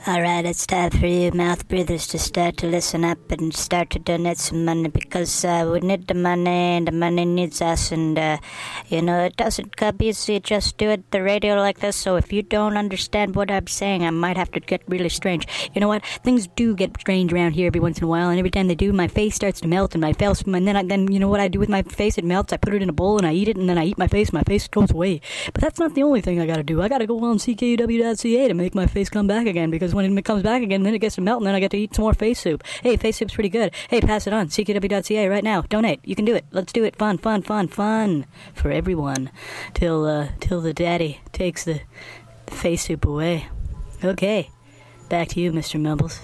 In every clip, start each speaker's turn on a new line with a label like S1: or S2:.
S1: Alright, it's time for you mouth breathers to start to listen up and start to donate some money because we need the money and the money needs us, and it doesn't come easy just doing the radio like this, so if you don't understand what I'm saying, I might have to get really strange. You know what? Things do get strange around here every once in a while, and every time they do, my face starts to melt, and my face, and then you know what I do with my face? It melts, I put it in a bowl, and I eat it, and then I eat my face goes away. But that's not the only thing I gotta do. I gotta go on CKUW.ca to make my face come back again, because when it comes back again, then it gets to melt, and then I get to eat some more face soup. Hey, face soup's pretty good. Hey, pass it on. CKW.ca right now. Donate. You can do it. Let's do it. Fun for everyone. Till the daddy takes the face soup away. Okay. Back to you, Mr. Mumbles.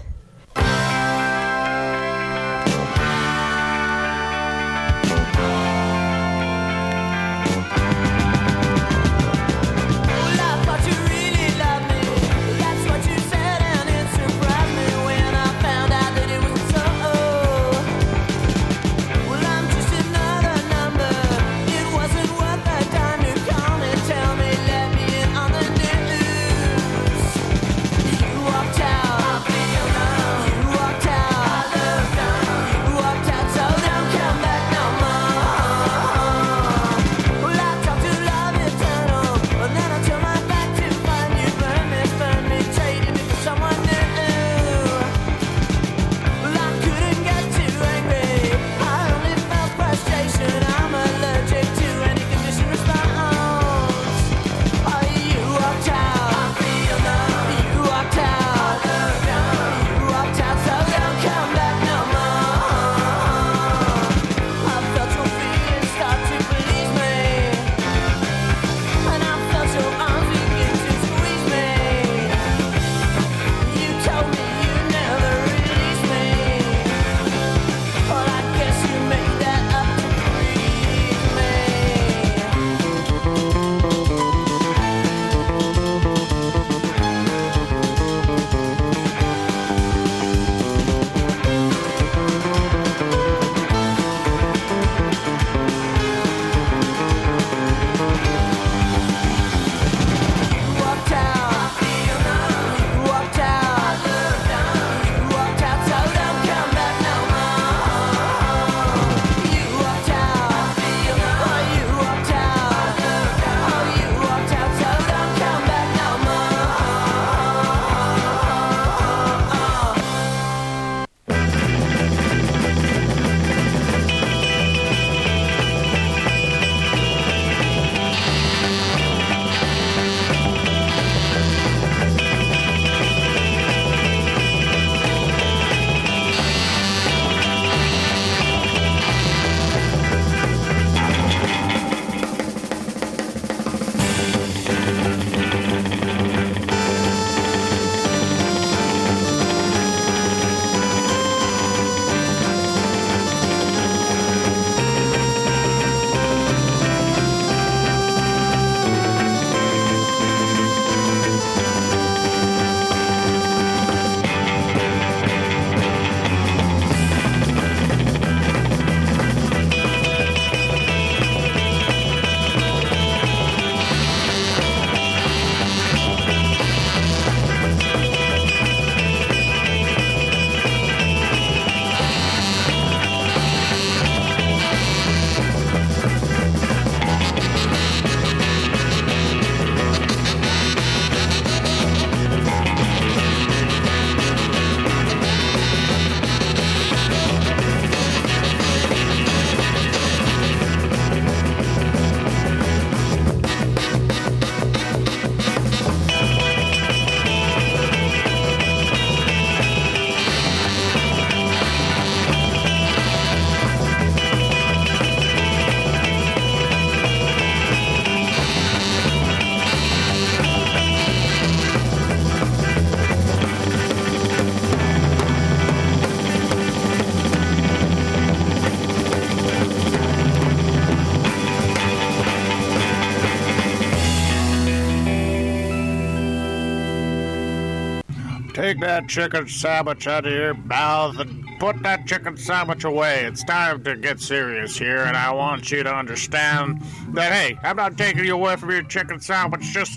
S2: Take that chicken sandwich out of your mouth and put that chicken sandwich away. It's time to get serious here, and I want you to understand that, hey, I'm not taking you away from your chicken sandwich just to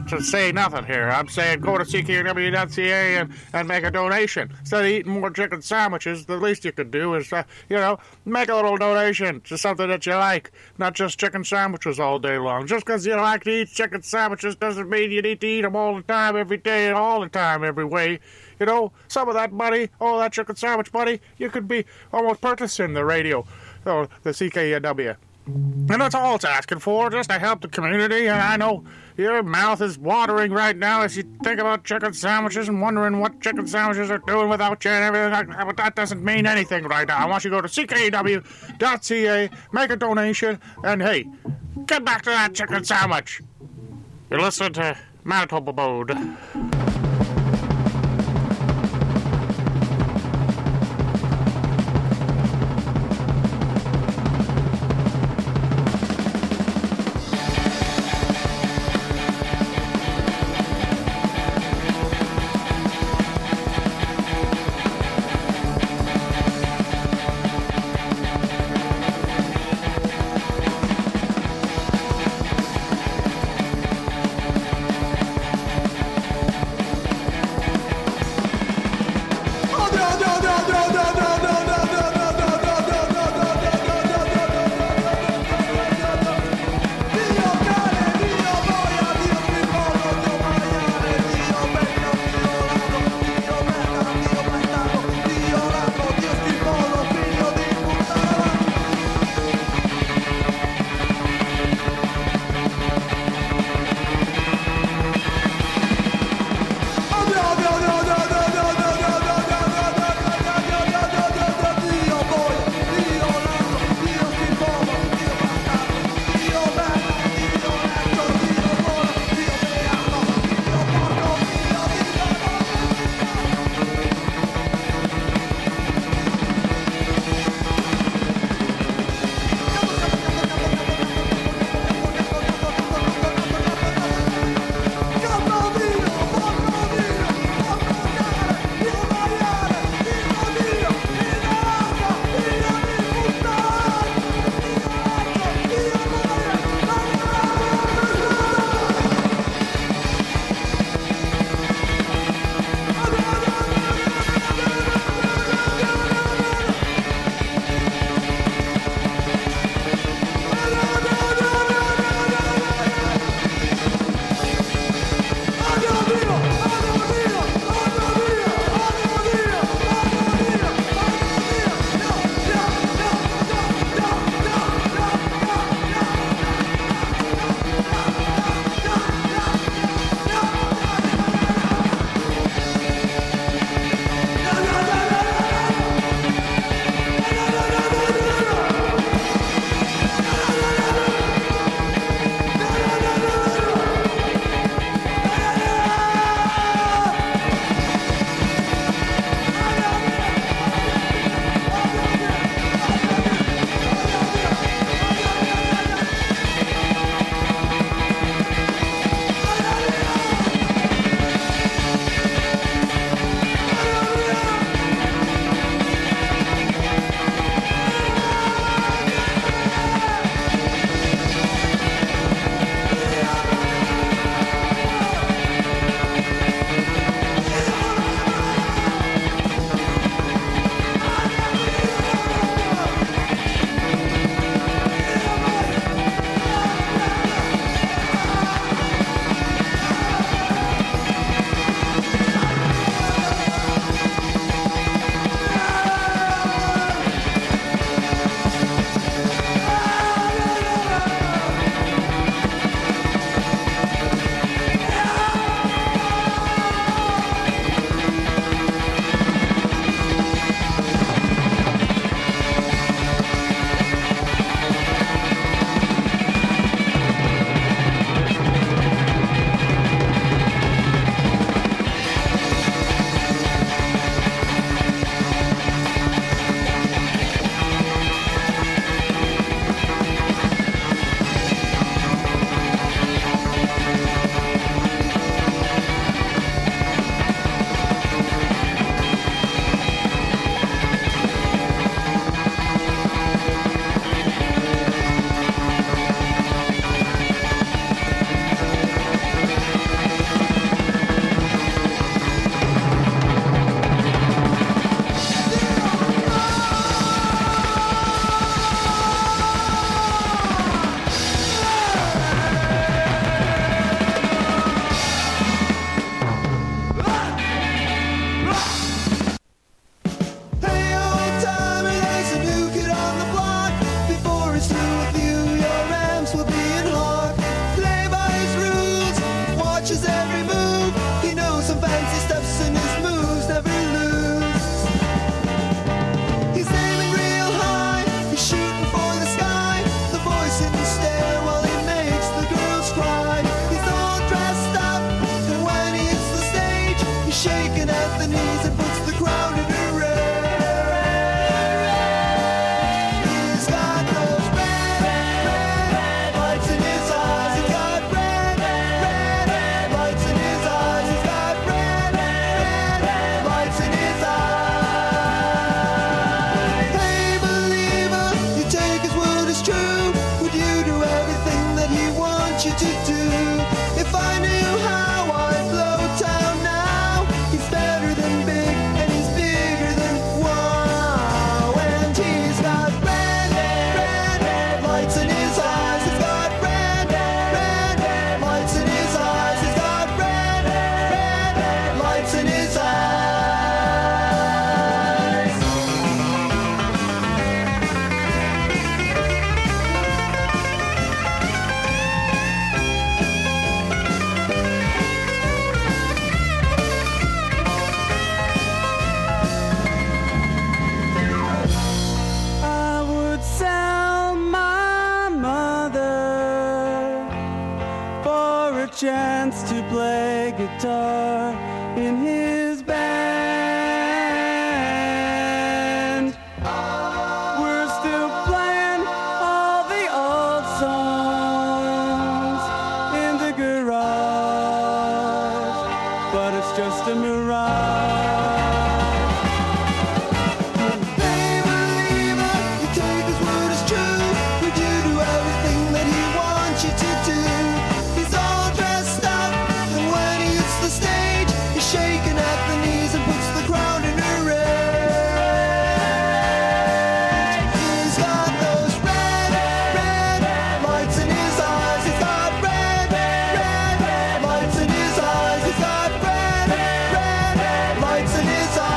S2: to say nothing here. I'm saying go to ckw.ca and make a donation. Instead of eating more chicken sandwiches, the least you could do is, make a little donation to something that you like, not just chicken sandwiches all day long. Just because you like to eat chicken sandwiches doesn't mean you need to eat them all the time, every day, and all the time, every way. Some of that money, that chicken sandwich money, you could be almost purchasing the radio, the CKNW. And that's all it's asking for, just to help the community. And I know your mouth is watering right now as you think about chicken sandwiches and wondering what chicken sandwiches are doing without you and everything. But that doesn't mean anything right now. I want you to go to ckw.ca, make a donation, and hey, get back to that chicken sandwich. You're listening to Manitoba Mode.
S3: want you to do. If I knew how I'd blow town now. He's better than big, and he's bigger than wow. And he's got red lights in his eyes. He's got red lights in his eyes. He's got red lights in his eyes. I would sell my mother for a chance to play guitar in his band. We're still playing all the old songs in the garage, but it's just a mirage. Hey, believer, you take his word as true. Would you do everything that he wants you to do? He's all dressed up, and when he hits the stage, he's shaking at the knees and puts the crowd in a rage. He's got those red lights in his eyes. He's got red lights in his eyes. He's got red lights in his eyes.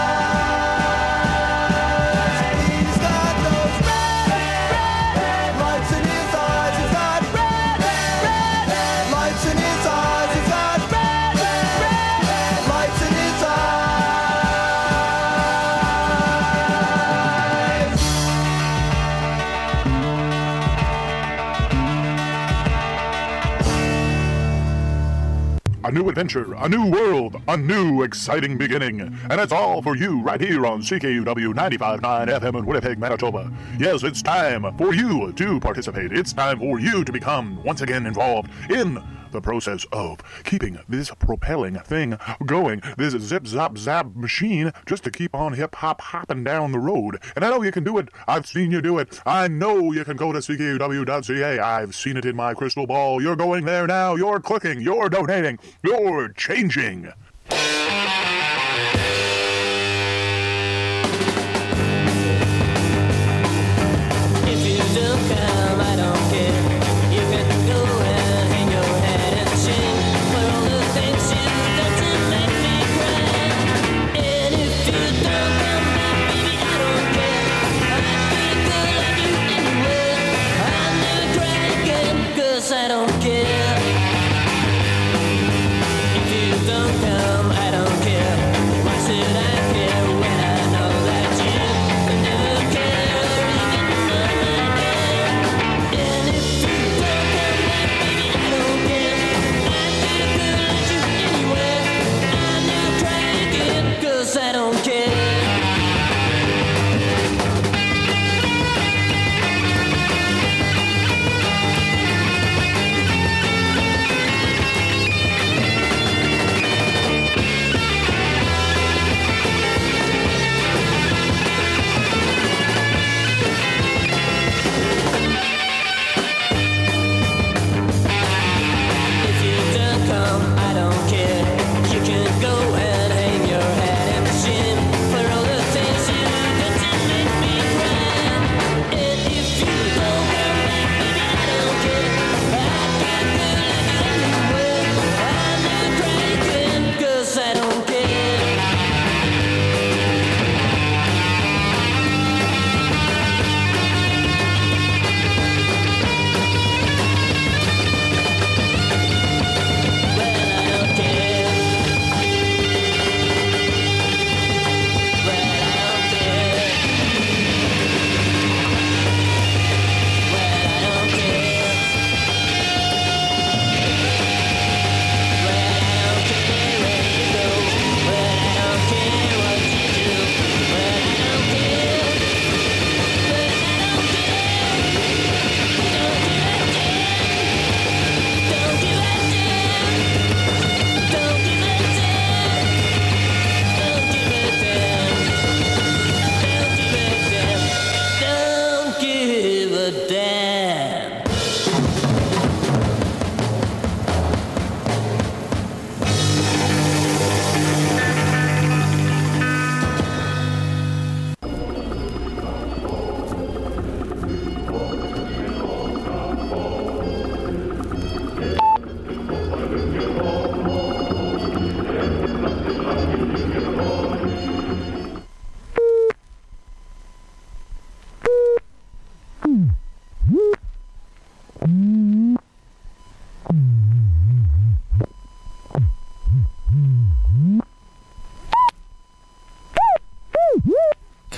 S3: He's got those red lights in his eyes. He's got red lights in his eyes. He's got red lights in his eyes.
S4: A new adventure, a new world, a new exciting beginning. And it's all for you right here on CKUW 95.9 FM in Winnipeg, Manitoba. Yes, it's time for you to participate. It's time for you to become once again involved in the process of keeping this propelling thing going, this zip zap zap machine, just to keep on hip hop hopping down the road. And I know you can do it. I've seen you do it. I know you can go to CKUW.ca. I've seen it in my crystal ball. You're going there now. You're clicking. You're donating. You're changing.
S5: If you do come, I don't care. You can go and hang your head and sing for all the things you've done to make me cry. And if you don't come back, baby, I don't care. I'd be good at you anyway. I'm never try again, 'cause I don't care. If you don't come, I don't care. Why should I care when I know that you never care, even on my day? And if you don't come back, baby, I don't care. I'd be good at you anyway. I'll never try again, 'cause I don't care.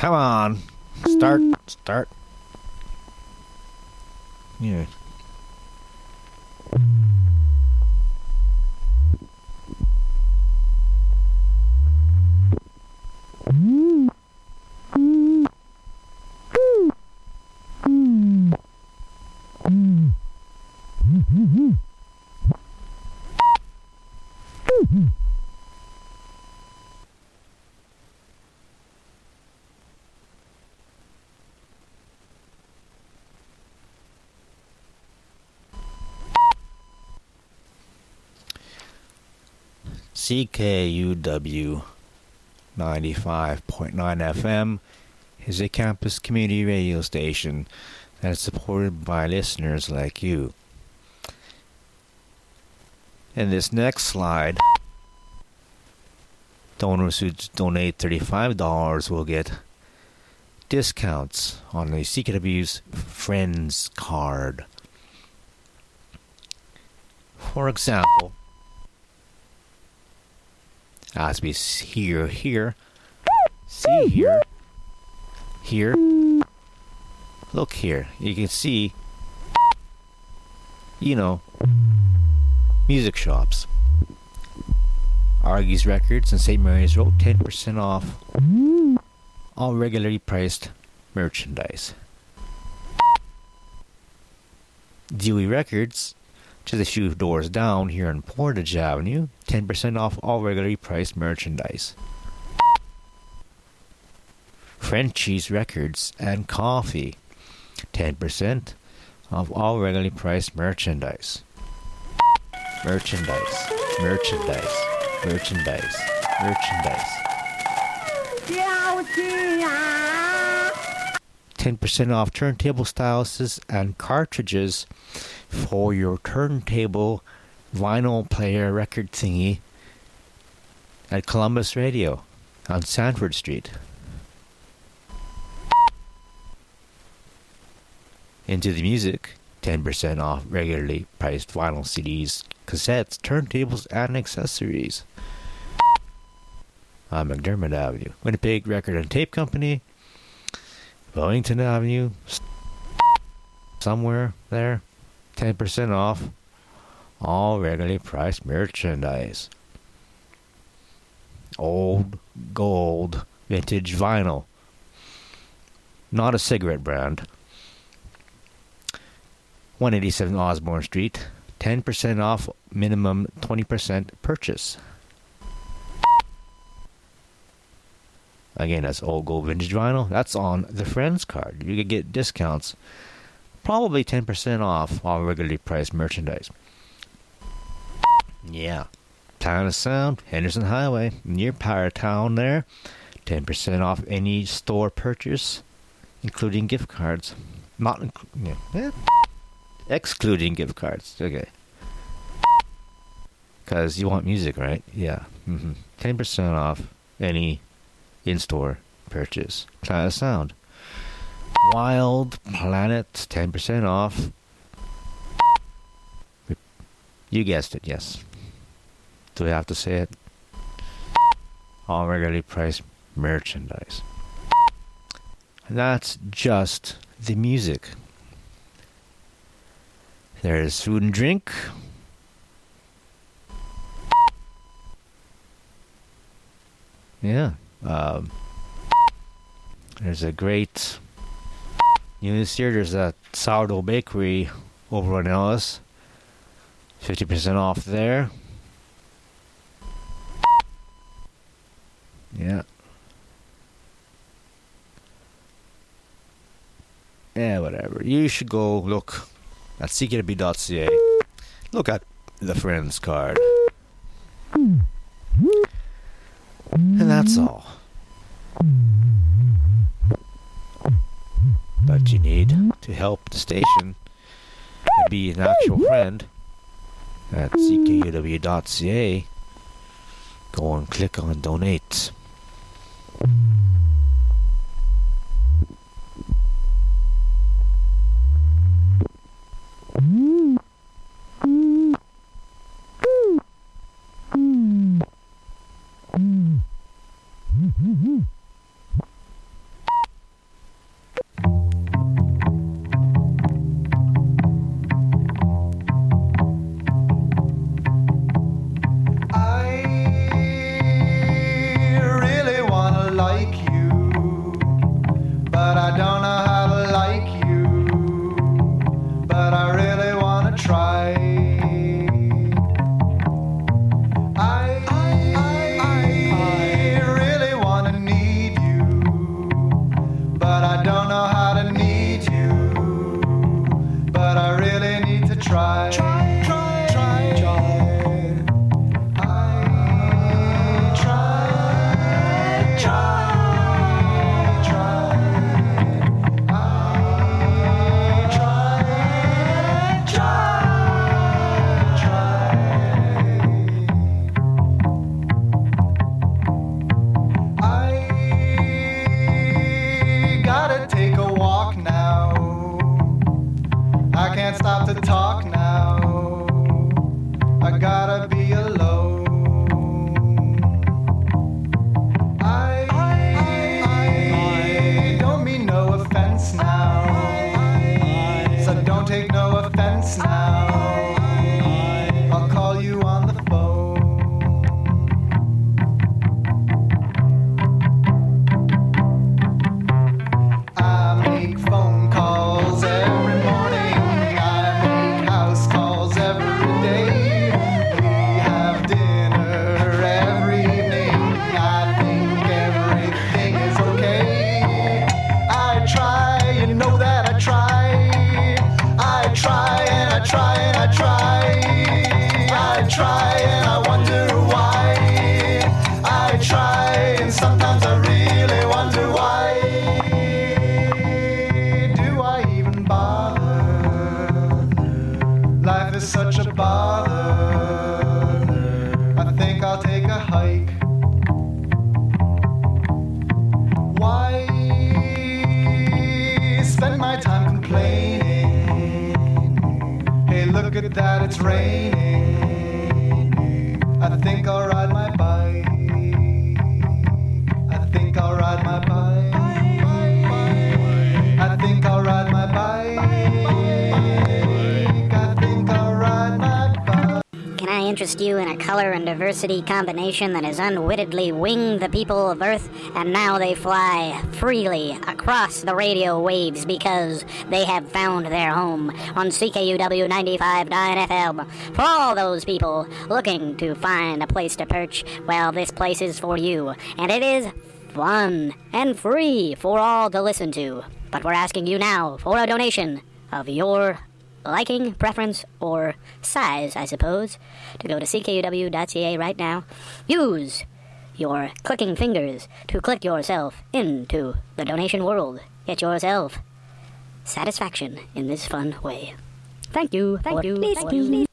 S6: Come on. Start. Yeah. CKUW 95.9 FM is a campus community radio station that is supported by listeners like you. In this next slide, donors who donate $35 will get discounts on the CKW's Friends card. For example, as we see here, look here, you can see, music shops. Argy's Records and St. Mary's Road, 10% off all regularly priced merchandise. Dewey Records, just a few doors down here on Portage Avenue, 10% off all regularly priced merchandise. Frenchie's Records and Coffee, 10% off all regularly priced merchandise. Merchandise. 10% off turntable styluses and cartridges for your turntable vinyl player record thingy at Columbus Radio on Sanford Street. Into the music, 10% off regularly priced vinyl CDs, cassettes, turntables, and accessories. On McDermott Avenue, Winnipeg Record and Tape Company, Wellington Avenue, somewhere there, 10% off all regularly priced merchandise. Old Gold vintage vinyl, not a cigarette brand. 187 Osborne Street, 10% off minimum 20% purchase. Again, that's Old Gold vintage vinyl. That's on the Friends card. You could get discounts, probably 10% off all regularly priced merchandise. Yeah. Town of Sound, Henderson Highway, near Powertown there. 10% off any store purchase, including gift cards. Excluding gift cards. Okay. Because you want music, right? Yeah. 10% off any in-store purchase. Town of Sound. Wild Planet, 10% off. You guessed it, yes. Do I have to say it? All regularly priced merchandise. And that's just the music. There's food and drink. Yeah. There's a great news here. There's a sourdough bakery over on Ellis. 50% off there. Yeah. Yeah, whatever. You should go look at CKW.ca. Look at the Friends card. And that's all. But you need to help the station and be an actual friend at CKUW.ca. Go and click on donate.
S3: I try, and I wonder why. I try, and sometimes I really wonder why. Do I even bother? Life is such a bother. I think I'll take a hike. Why spend my time complaining? Hey, look at that, it's raining. I think I'll ride my bike. I think I'll ride my bike. I think I'll ride my bike. I think I'll ride my bike.
S1: Can I interest you in a color and diversity combination that has unwittingly winged the people of Earth, and now they fly freely across the radio waves because they have found their home on CKUW 95.9 FM. For all those people looking to find a place to perch, well, this place is for you, and it is fun and free for all to listen to. But we're asking you now for a donation of your liking, preference, or size, I suppose, to go to ckuw.ca right now. Use your clicking fingers to click yourself into the donation world. Get yourself satisfaction in this fun way. Thank you. Thank you. Thank you.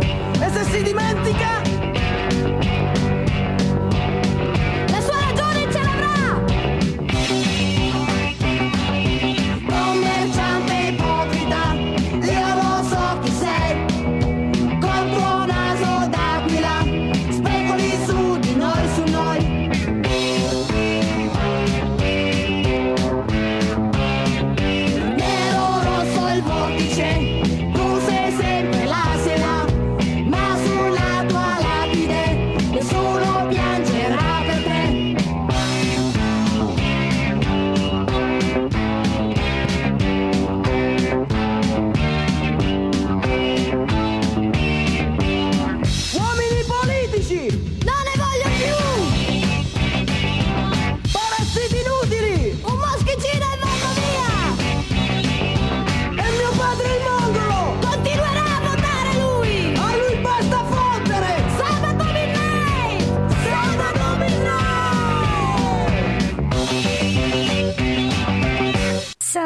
S7: si dimentica le sue ragioni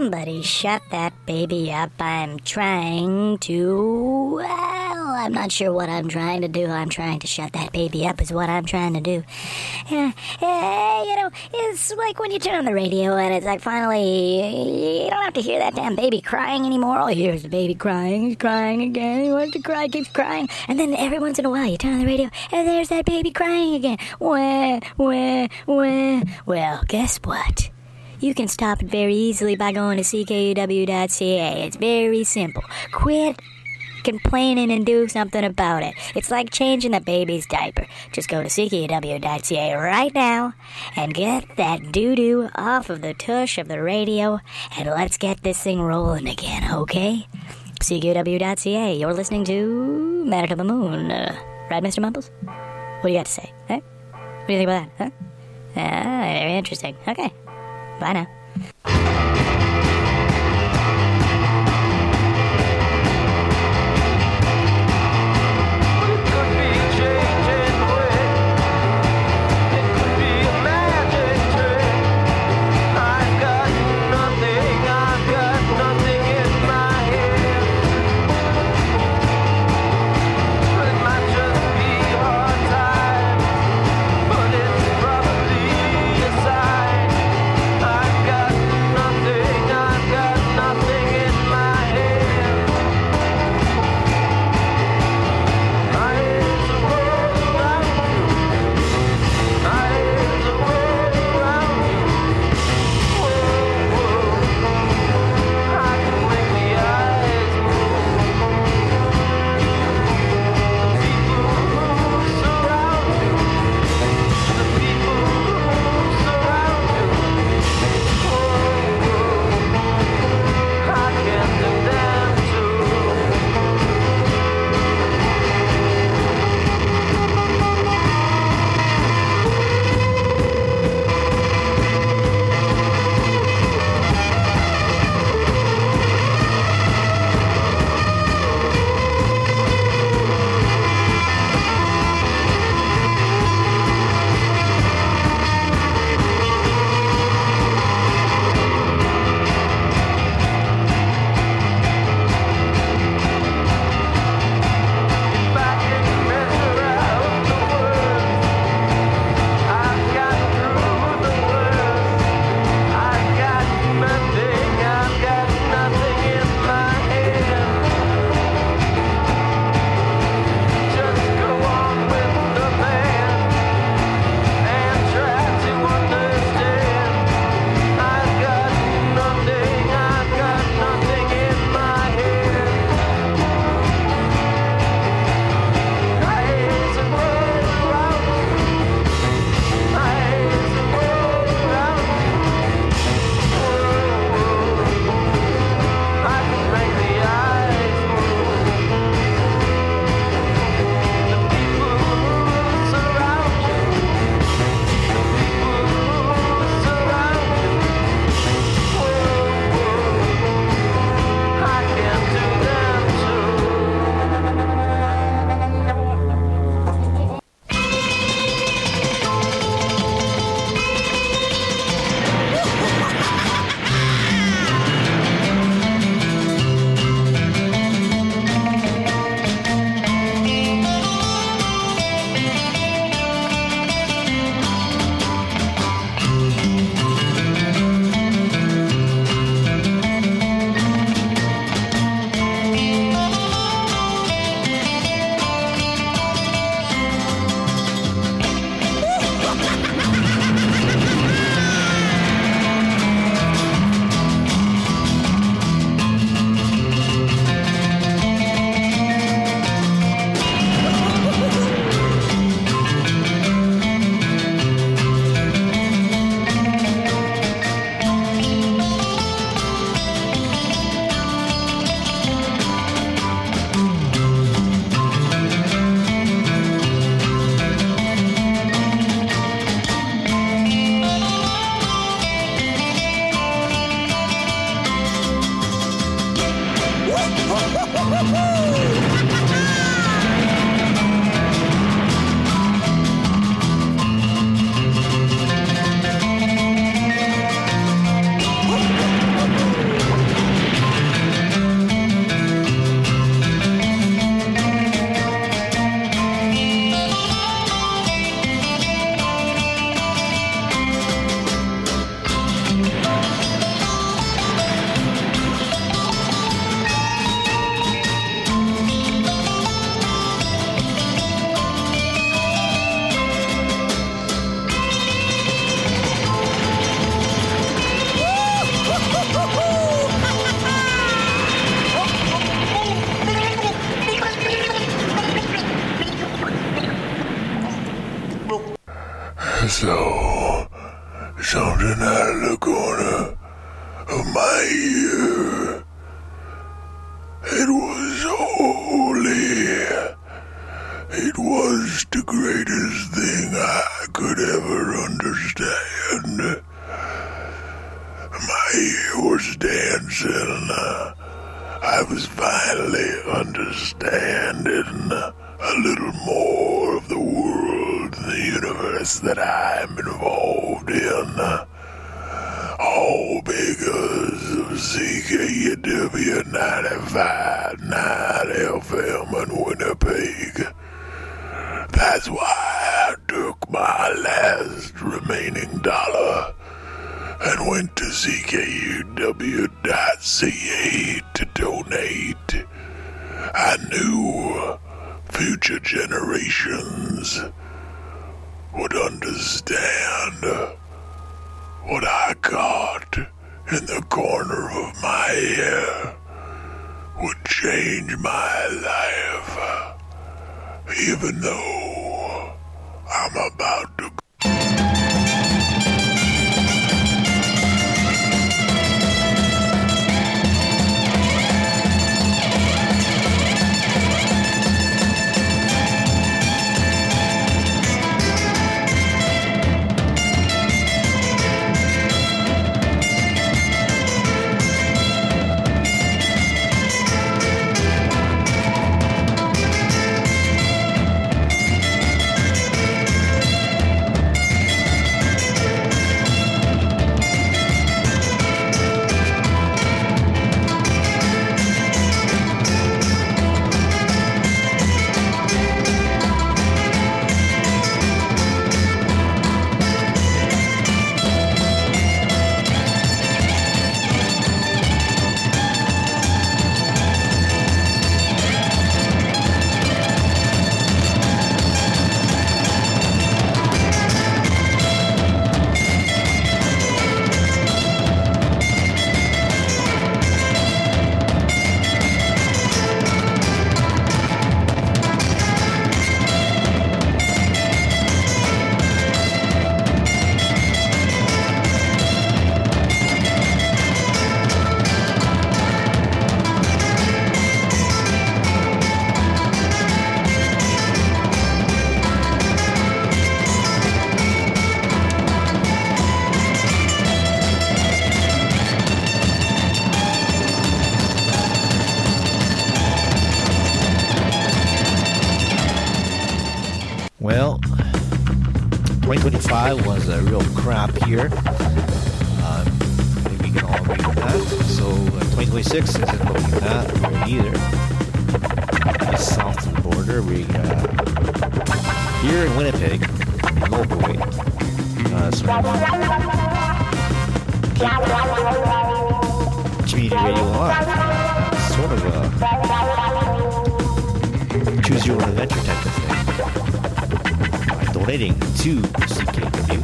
S1: Somebody shut that baby up. I'm trying to... Well, I'm not sure what I'm trying to do. I'm trying to shut that baby up is what I'm trying to do. It's like when you turn on the radio and it's like finally you don't have to hear that damn baby crying anymore. All you hear is the baby crying. He's crying again. He wants to cry, keeps crying. And then every once in a while you turn on the radio and there's that baby crying again. Wah, wah, wah. Well, guess what? You can stop it very easily by going to ckuw.ca. It's very simple. Quit complaining and do something about it. It's like changing the baby's diaper. Just go to ckuw.ca right now and get that doo-doo off of the tush of the radio, and let's get this thing rolling again, okay? ckuw.ca. You're listening to Manitoba Moon. Right, Mr. Mumbles? What do you got to say? Huh? What do you think about that? Huh? Very interesting. Okay. Bye now.
S4: something out of the corner of my ear. It was holy. It was the greatest thing I could ever understand. My ear was dancing. I was finally understanding a little more of the world and the universe that I'm involved in. All because of CKUW 95.9 FM in Winnipeg. That's why I took my last remaining dollar and went to CKUW.ca to donate. I knew future generations would understand what I got in the corner of my ear would change my life, even though I'm about to
S6: Well, 2025 was a real crap year. Maybe we can all agree with that. So 2026 isn't looking that good either. Just south of the border, we here in Winnipeg, locally, sort of keep community radio alive. Sort of a choose your own adventure type of thing. Donating to CKW.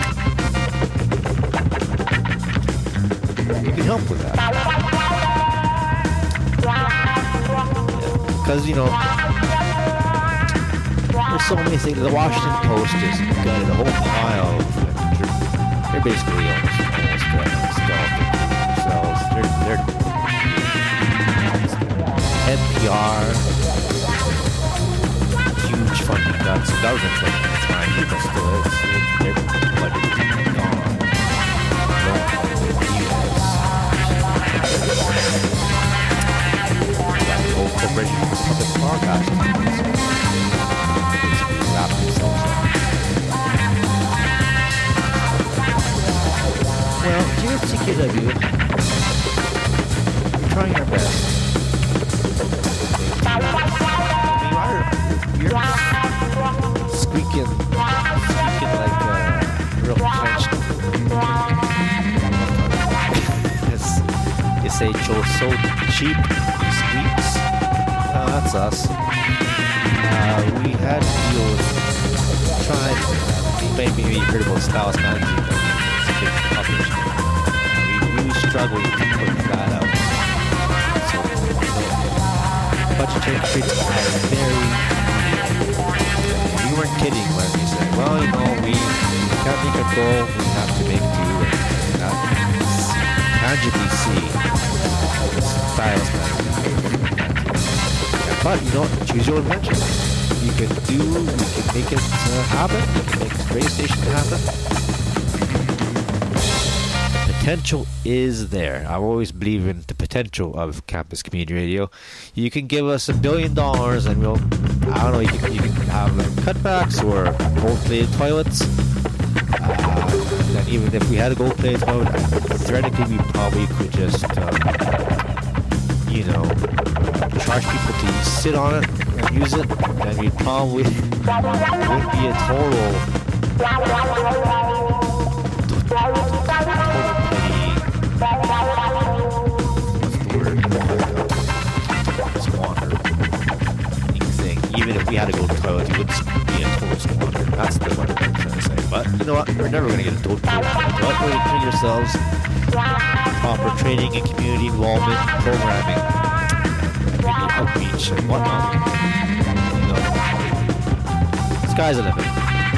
S6: You can help with that. Because, you know, there's so many things. The Washington Post has got a whole pile of, they're basically almost skeleton themselves. They're NPR, huge funding cuts, government funding. People still is. Their budget is gone. That whole corporation is public broadcasting. Wrap themselves up. Well, here at CKW, we're trying our best. You're squeaking like a real French. You say Joe's so cheap, he squeaks. No, that's us. We had deals tried. Maybe you heard about Styles Magazine. It's a big publisher. We really struggled to put that out. So, budgetary treats are very. We weren't kidding when we said, well, you know, we can't make a goal, we have to make Tangent BC. Stylus magazine. But you know what? Choose your adventure. You can make it happen. You can make this radio station happen. Potential is there. I always believe in the potential of campus community radio. You can give us $1 billion and we'll, I don't know, you can have cutbacks or gold-plated toilets. And even if we had a gold-plated toilet, theoretically we probably could just, charge people to sit on it and use it, and we probably would be a total thing. Even if we had to go to the toilet, it would be a total squander. That's the what I'm trying to say. But you know what? We're never going to get a total toilet. But we're treating yourselves proper training and community involvement, programming, outreach, and whatnot. Sky's the limit.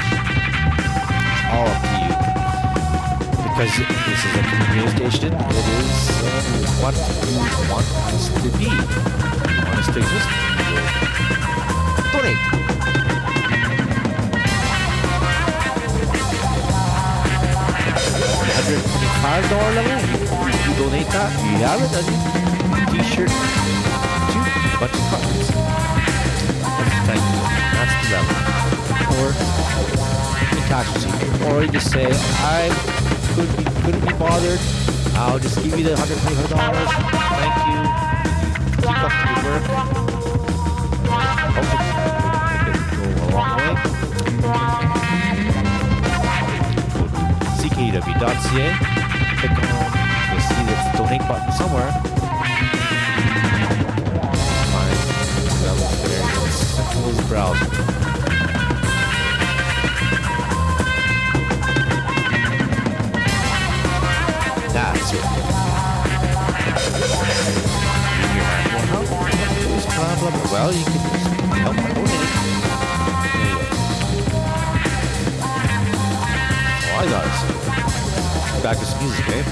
S6: All up to you. Because this is a community station, it is what you want us to be. You want us to exist. Donate. The $125 level, you donate that, you have it, and t-shirt, two, bunch of cards. Thank you. That's the level. Or a cash receipt. Or you just say, I couldn't be bothered. I'll just give you the $125. Thank you. Keep up the good work. Hope it go a long way. Go to ckw.ca. Click on, you'll see the donate button somewhere. Find that one there. It's simple as browser. That's it. Well, you can just help by donating. There you go. Oh, I got it. Back to some music, eh?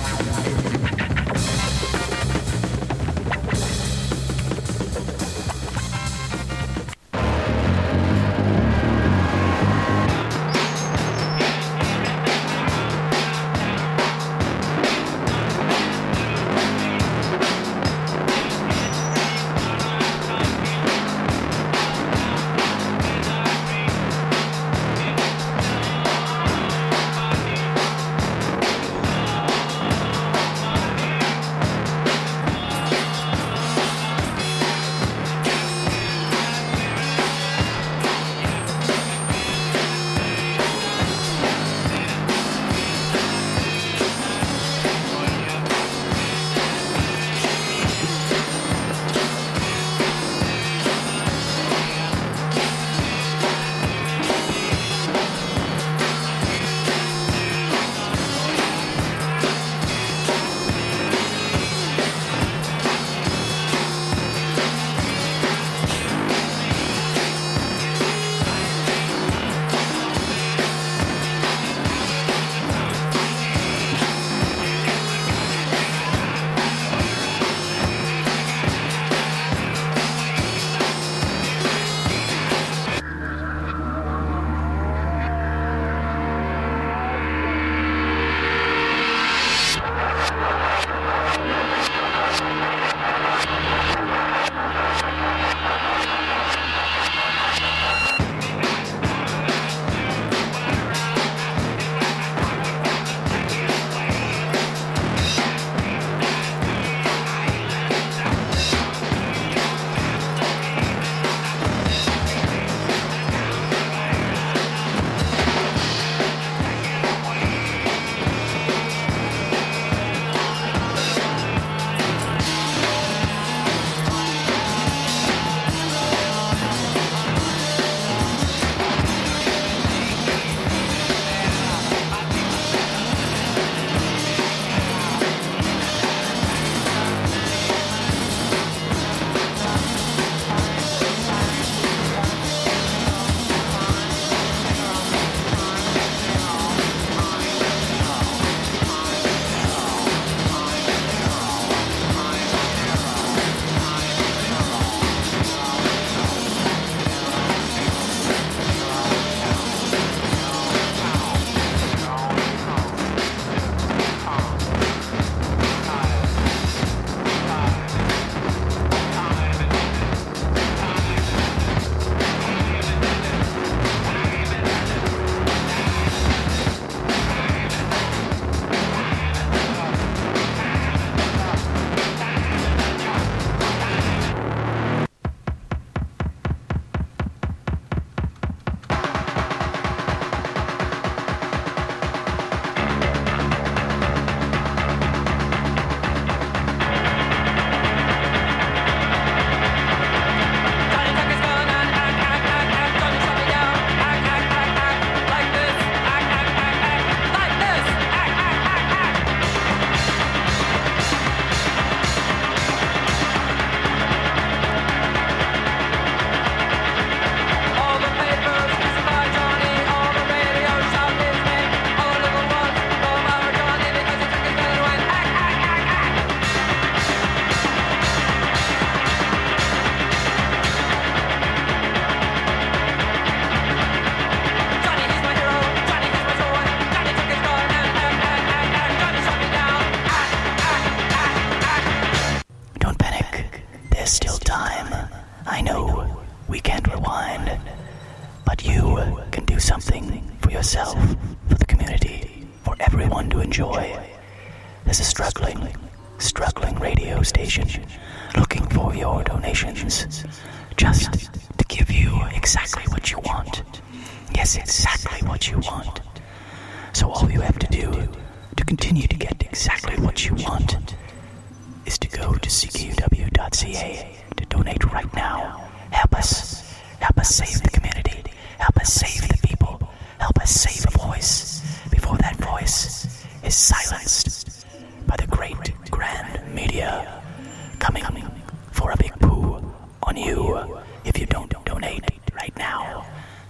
S7: everyone to enjoy. There's a struggling radio station looking for your donations, just to give you exactly what you want. Yes, exactly what you want. So all you have to do to continue to get exactly what you want is to go to ckuw.ca to donate right now. Help us save the community. Help us save the people. Help us save a voice before that voice is silenced by the great grand media coming for a big poo on you if you don't donate right now.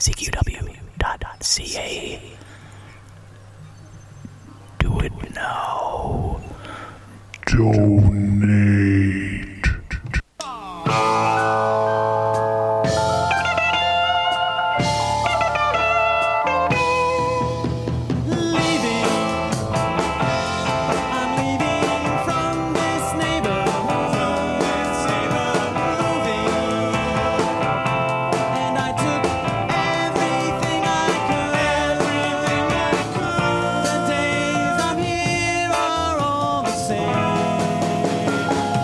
S7: cqw.ca. Do it now.
S4: Donate.
S3: I'm leaving from this neighborhood, moving, and I took everything I could. The days I'm here are all the same.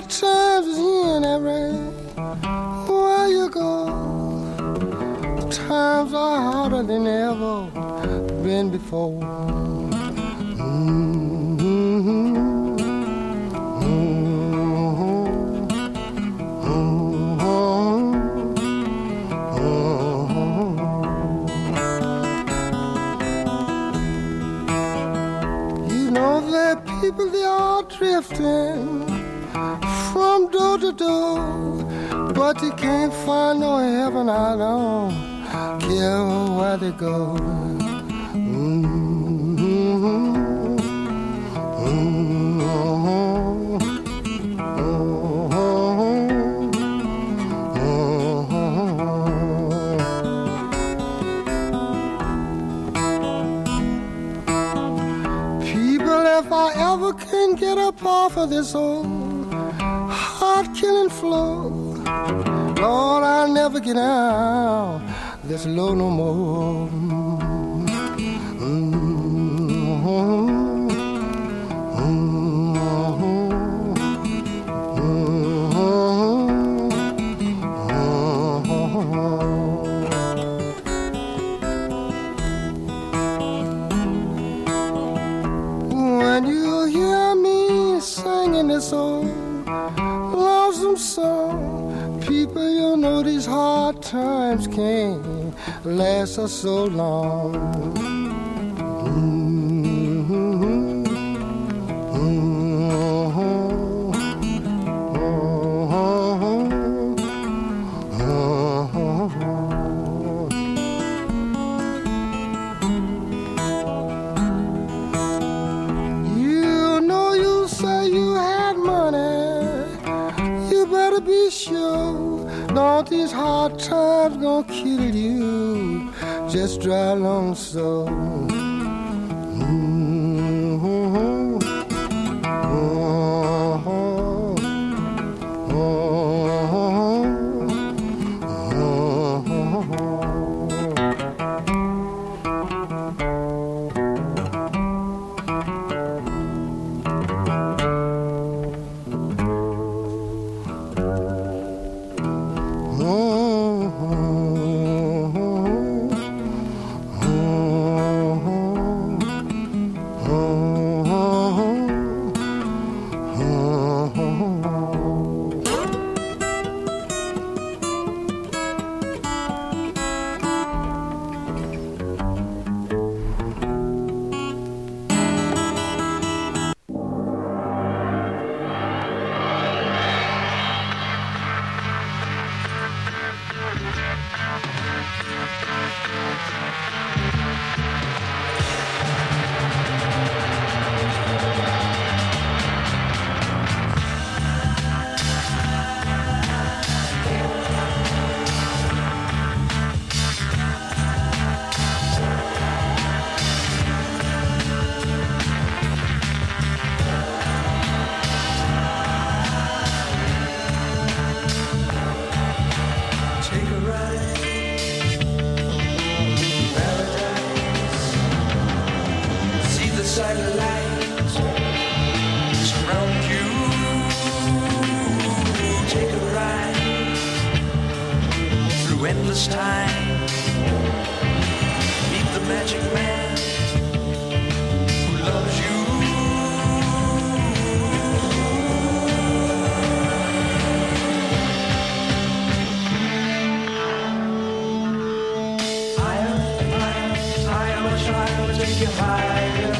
S3: times is in that rain. Where you go? Times are harder than ever been before. You know that people, they are drifting from door to door, but you can't find no heaven. I don't care where they go. People, if I ever can get up off of this old heart-killing flow, Lord, I'll never get out this low no more. When you hear me singing this old lonesome song, people, you know these hard times can't last us so long. You know, you say you had money, you better be sure. Don't these hard times gonna kill you? Just drive along slow.
S8: Endless time, meet the magic man who loves you. Higher, higher, higher, much higher, take you higher.